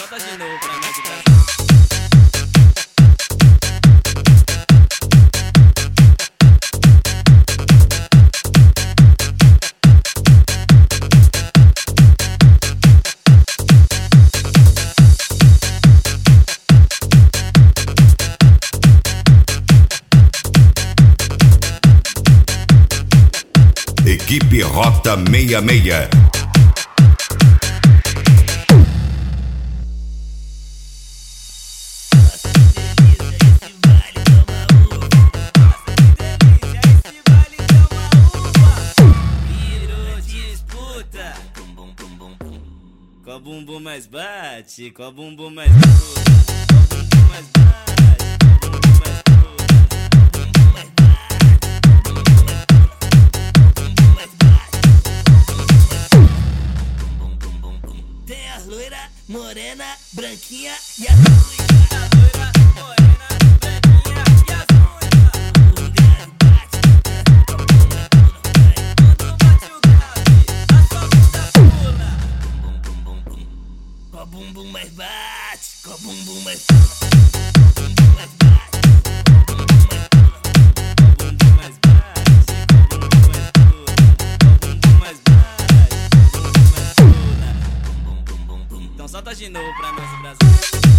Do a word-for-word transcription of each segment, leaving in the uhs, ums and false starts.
solta de novo pra nós Brasil. Equipe Rota sessenta e seis. Qual bumbum mais bate, qual bumbum mais pula, qual bumbum mais bate, qual bumbum mais pula, tem a loira, morena, branquinha e a ruiva. A loira, morena, branquinha e as ruivas. O grave bate, Quando bate o grave, a sua bunda pula. qual bumbum mais bate, qual bumbum mais pula, qual bumbum mais bate, qual bumbum mais pula. Qual bumbum mais bate, qual bumbum mais pula, qual bumbum mais bate, qual bumbum mais pula. Então solta de novo pra nós Brasil.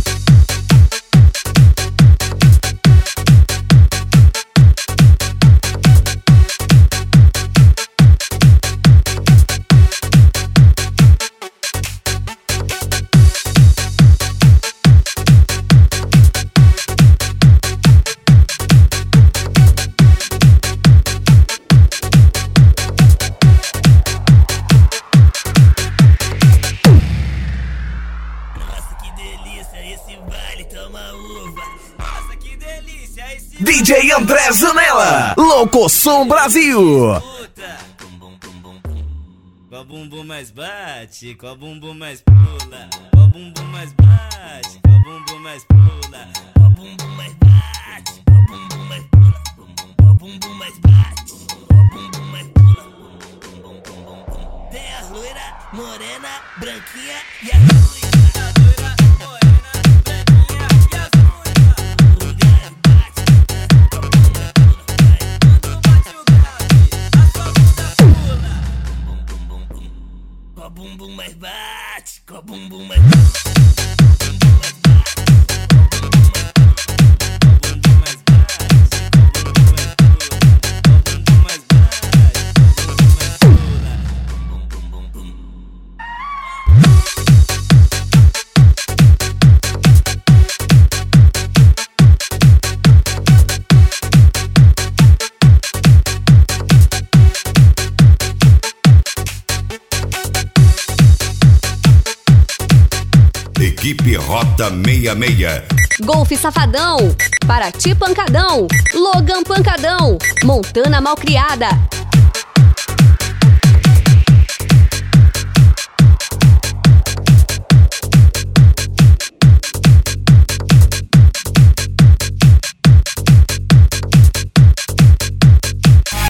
D J André Zanella, Locoção Brasil. Qual bumbum mais bate, qual bumbum mais pula, qual bumbum mais bate, qual bumbum mais pula, qual bumbum mais bate, qual bumbum mais pula, qual bumbum mais bate, qual bumbum mais pula. Tem a loira, morena, branquinha e a ruiva. Qual bumbum mais bate, qual bumbum mais pula, qual bumbum mais bate, qual bumbum mais bate, qual bumbum mais pula, qual bumbum mais bate, qual bumbum mais pula. Equipe Rota sessenta e seis. Golfe Safadão, Paraty Pancadão, Logan Pancadão, Montana Malcriada,